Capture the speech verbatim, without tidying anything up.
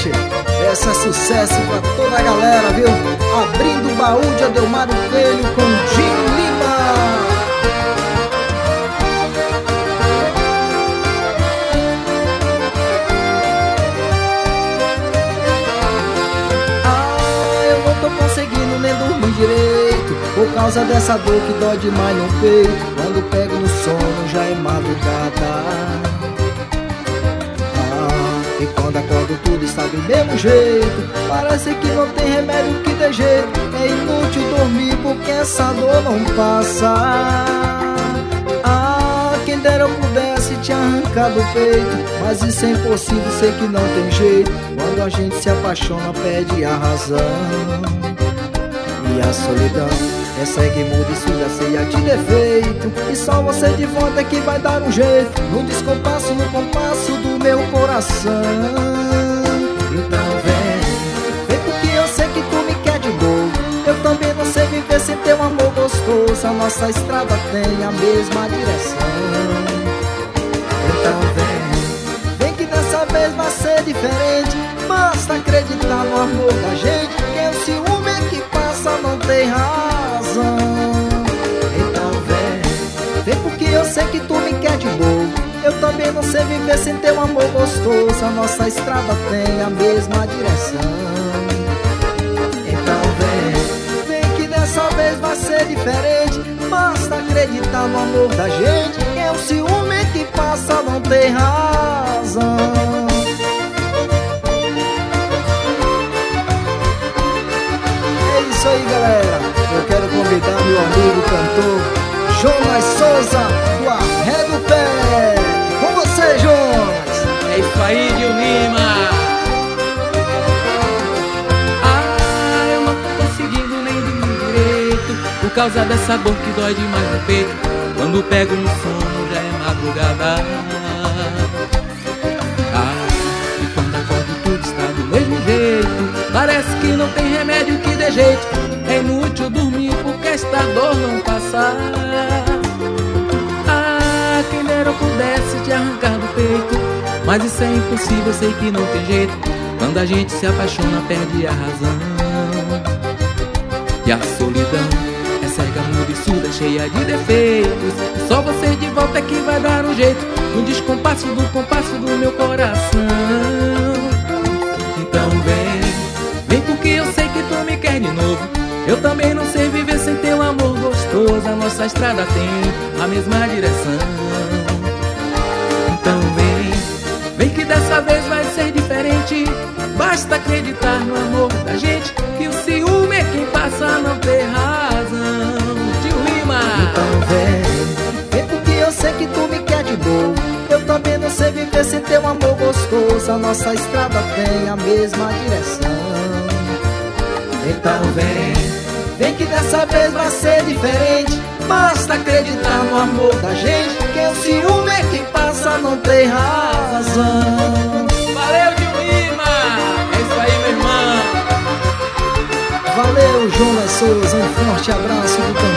gente, essa é sucesso pra toda a galera, viu? Abrindo o baú de Adelmaro Coelho com Dinho Lima. Ah, eu não tô conseguindo nem dormir direito por causa dessa dor que dói demais no peito. Quando pego no sono já é madrugada. E quando acordo tudo está do mesmo jeito. Parece que não tem remédio que dê jeito. É inútil dormir porque essa dor não passa. Ah, quem dera eu pudesse te arrancar do peito, mas isso é impossível, sei que não tem jeito. Quando a gente se apaixona perde a razão. E a solidão é cega e muda e suja, cheia de defeito. E só você de volta é que vai dar um jeito no descompasso, no compasso do meu coração. Então vem, vem porque eu sei que tu me quer de novo. Eu também não sei viver sem teu amor gostoso. A nossa estrada tem a mesma direção. Então vem, vem que dessa vez vai ser diferente. Basta acreditar no amor da gente, que o ciúme é que passa, não tem razão. Então vem, vem porque eu sei que tu me quer de novo. Eu também não sei viver sem teu amor gostoso. A nossa estrada tem a mesma direção. Então vem, vem que dessa vez vai ser diferente. Basta acreditar no amor da gente, que o ciúme é que passa, não tem razão. Isso aí, galera, eu quero convidar meu amigo cantor Jonas Souza do Arrega o Pé. Com você, Jonas. É isso aí, Dinho Lima. Ah, eu não tô conseguindo nem dormir direito por causa dessa dor que dói demais no peito. Quando pego no sono já é madrugada. Ah, e quando acordo tudo está do mesmo jeito. Parece que não tem remédio que dê jeito. É inútil dormir porque esta dor não passa. Ah, quem dera eu pudesse te arrancar do peito, mas isso é impossível, sei que não tem jeito. Quando a gente se apaixona perde a razão. E a solidão é cega, muda e surda, cheia de defeitos. E só você de volta é que vai dar um jeito no descompasso do compasso do meu coração. Então vem, vem porque eu sei que tu me quer de novo. Eu também não sei viver sem teu amor gostoso. A nossa estrada tem a mesma direção. Então vem, vem que dessa vez vai ser diferente. Basta acreditar no amor da gente, que o ciúme é quem passa a não ter razão. Dinho Lima. Então vem, vem porque eu sei que tu me quer de novo. Eu também não sei viver sem teu amor gostoso. A nossa estrada tem a mesma direção. Então vem, vem que dessa vez vai ser diferente. Basta acreditar no amor da gente, que o ciúme é quem passa, não tem razão. Valeu, Dinho Lima. É isso aí, meu irmão. Valeu, Jonas Souza. Um forte abraço do cantor